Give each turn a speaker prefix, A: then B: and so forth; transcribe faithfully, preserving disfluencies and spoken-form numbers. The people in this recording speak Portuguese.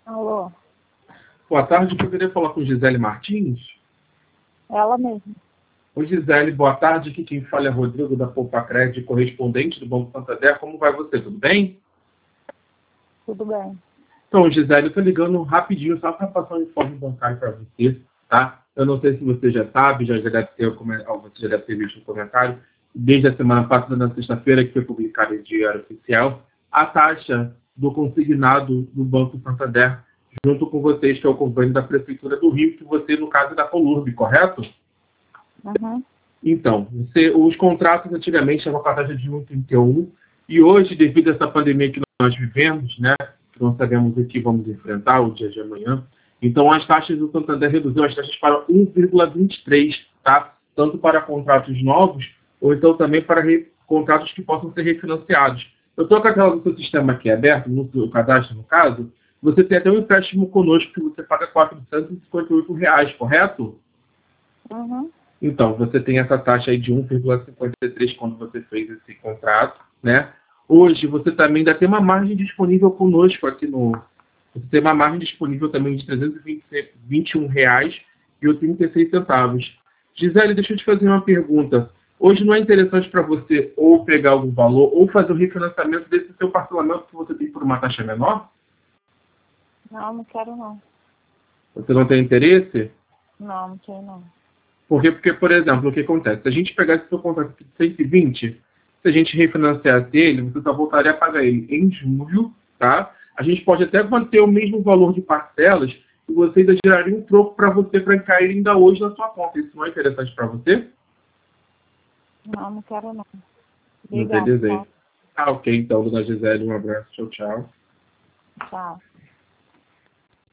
A: Alô?
B: Boa tarde, eu poderia falar com Gisele Martins?
A: Ela mesma.
B: Oi, Gisele, boa tarde. Aqui quem fala é Rodrigo da Poupa Crédito, correspondente do Banco Santander. Como vai você? Tudo bem?
A: Tudo bem.
B: Então, Gisele, eu estou ligando rapidinho só para passar um informe bancário para você, tá? Eu não sei se você já sabe, já, já deve ter, você já deve ter visto no comentário, desde a semana passada, na sexta-feira, que foi publicado em Diário Oficial, a taxa do consignado do Banco Santander, junto com vocês, que é o convênio da Prefeitura do Rio, que você, no caso, é da Colurb, correto?
A: Uhum.
B: Então, você, os contratos antigamente eram com a taxa de um vírgula trinta e um e hoje, devido a essa pandemia que nós vivemos, né, que não sabemos o que vamos enfrentar o dia de amanhã, então as taxas do Santander reduziu as taxas para um vírgula vinte e três, tá? Tanto para contratos novos, ou então também para re, contratos que possam ser refinanciados. Eu estou com aquela do seu sistema aqui aberto, no seu cadastro no caso, você tem até um empréstimo conosco que você paga quatrocentos e cinquenta e oito reais, correto?
A: Uhum.
B: Então, você tem essa taxa aí de um vírgula cinquenta e três quando você fez esse contrato, né? Hoje, você também ainda tem uma margem disponível conosco aqui no... Você tem uma margem disponível também de trezentos e vinte e um reais e trinta e seis centavos. Gisele, deixa eu te fazer uma pergunta. Hoje não é interessante para você ou pegar algum valor ou fazer o refinanciamento desse seu parcelamento que você tem por uma taxa menor?
A: Não, não quero não.
B: Você não tem interesse?
A: Não, não quero não.
B: Porque, porque, por exemplo, o que acontece? Se a gente pegasse seu contrato de cento e vinte, se a gente refinanciasse ele, você só voltaria a pagar ele em julho, tá? A gente pode até manter o mesmo valor de parcelas e você ainda geraria um troco para você para cair ainda hoje na sua conta. Isso não é interessante para você?
A: Não, não quero não.
B: Não tem
A: Obrigada,
B: desenho.
A: tá?
B: Ah, ok. Então, dona Gisele, um abraço. Tchau, tchau.
A: Tchau.